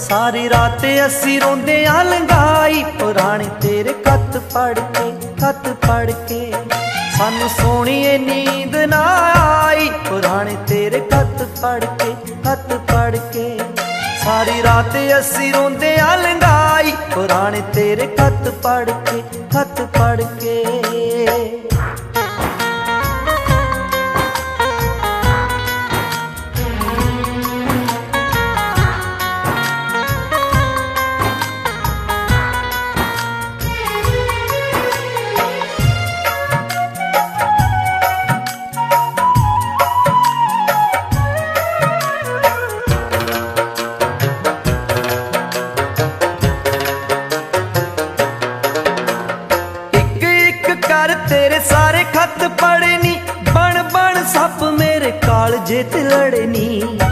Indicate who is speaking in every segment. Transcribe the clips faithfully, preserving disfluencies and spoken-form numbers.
Speaker 1: सारी रात असी रोंदे आ लंघाई पुराने तेरे खत पढ़ के खत पढ़ के सानू सोहणीए नींद ना आई पुराने तेरे खत पढ़ के खत पढ़ के सारी रात असी रोंदे आ लंघाई पुराने तेरे खत पढ़ के खत पढ़ के। तेरे सारे खत पढ़े नी बन बन सप मेरे कालजे ते लड़े नी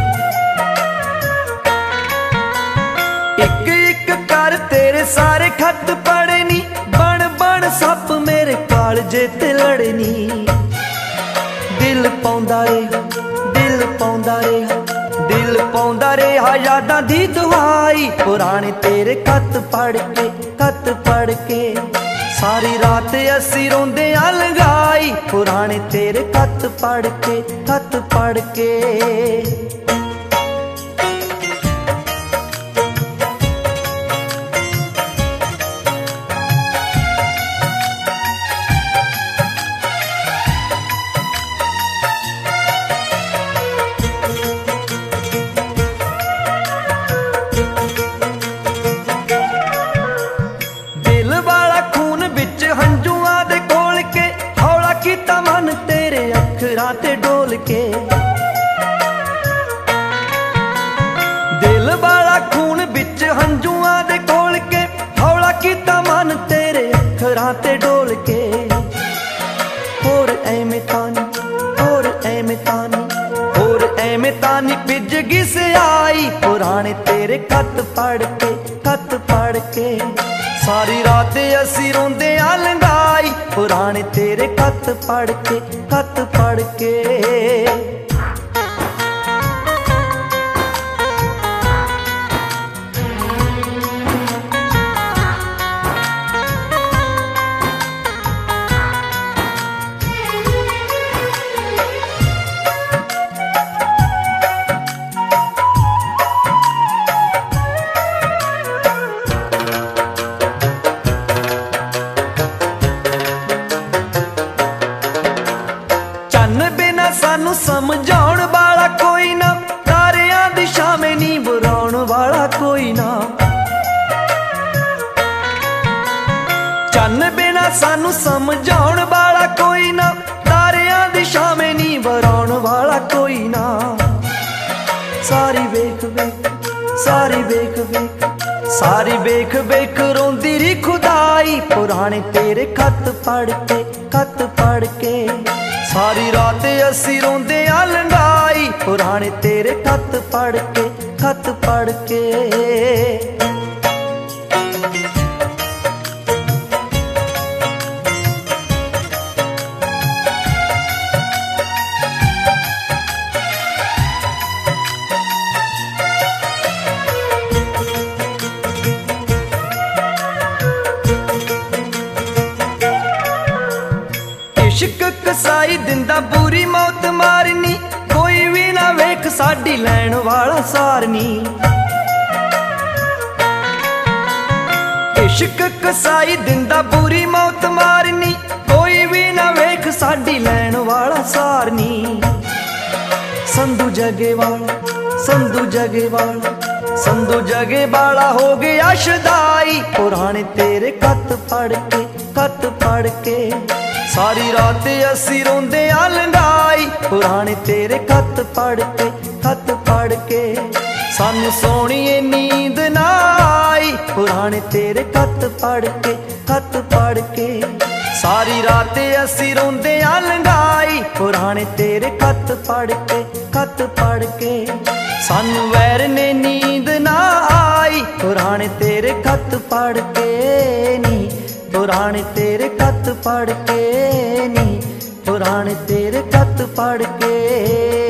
Speaker 1: एक एक कर तेरे सारे खत पढ़े नी बन बन सप मेरे कालजे ते लड़े नी। दिल पौंदा रहा दिल पौंदा रहा दिल पौंदा रहा यादां दी दुहाई पुराने तेरे खत पढ़ के खत पढ़ के सारी रात असी रोंदे आ लंघाई पुराने तेरे खत पढ़ के खत पढ़ के। ते डोल के दिल वाला खून बिच हंजुआ दे कोल के हौला कीता मन तेरे अखरां ते डोल के। होर ऐवें तानी होर ऐवें तानी होर ऐवें तानी पिज गिस आई पुराने तेरे खत पढ़ के खत पढ़ के सारी रात असी रोंदे आ लंघाई पुराने तेरे खत पढ़ के खत पढ़ के। सानू समझाउण वाला कोई ना तारियां दी शामें नी बुराउण वाला कोई ना चन्न बिना सानू समझाउण वाला कोई ना तारियां दी शामें नी बुराउण वाला कोई ना। सारी वेख वेख सारी वेख वेख सारी वेख वेख रोंदी री खुदाई पुराने तेरे खत पढ़ के खत पढ़ के सारी रात असी रोंदे आ लंघाई पुराने तेरे खत पढ़ के खत पढ़ के। इश्क कसाई दिंदा बुरी मौत मारनी कोई भी ना वेख साडी लैण वाला सारनी। इश्क कसाई दिंदा बुरी मौत मारनी कोई भी ना वेख साडी लैण वाला सारनी। संधू जगे वाला संधू जगे वाला संधू जगे वाला हो गया शदाई पुराने तेरे खत पढ़ के खत पढ़ के सारी रात असी रोंदे आ लंघाई पुराने तेरे खत पढ़ के खत पढ़ के सानू सोहणीए नींद ना आई पुराने तेरे खत पढ़ के खत पढ़ के सारी रात असी रोंदे आ लंघाई पुराने तेरे खत पढ़ के खत पढ़ के सानू वैर ने नींद ना आई पुराने तेरे खत पढ़ के नी पुराने तेरे खत पढ़ के नी पुराने तेरे खत पढ़ के।